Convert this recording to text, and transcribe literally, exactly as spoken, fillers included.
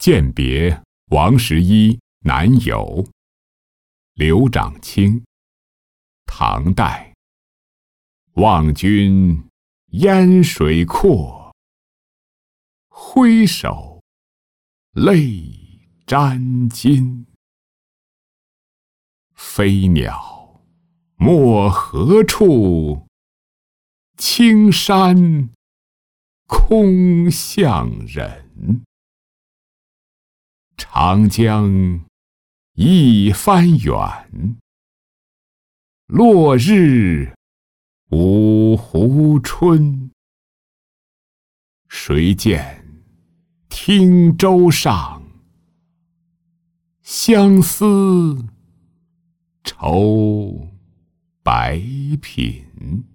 饯别王十一南游。刘长卿，唐代。望君烟水阔，挥手泪沾襟。飞鸟没何处，青山空向人。长江一帆远，落日五湖春。谁见汀洲上，相思愁白品。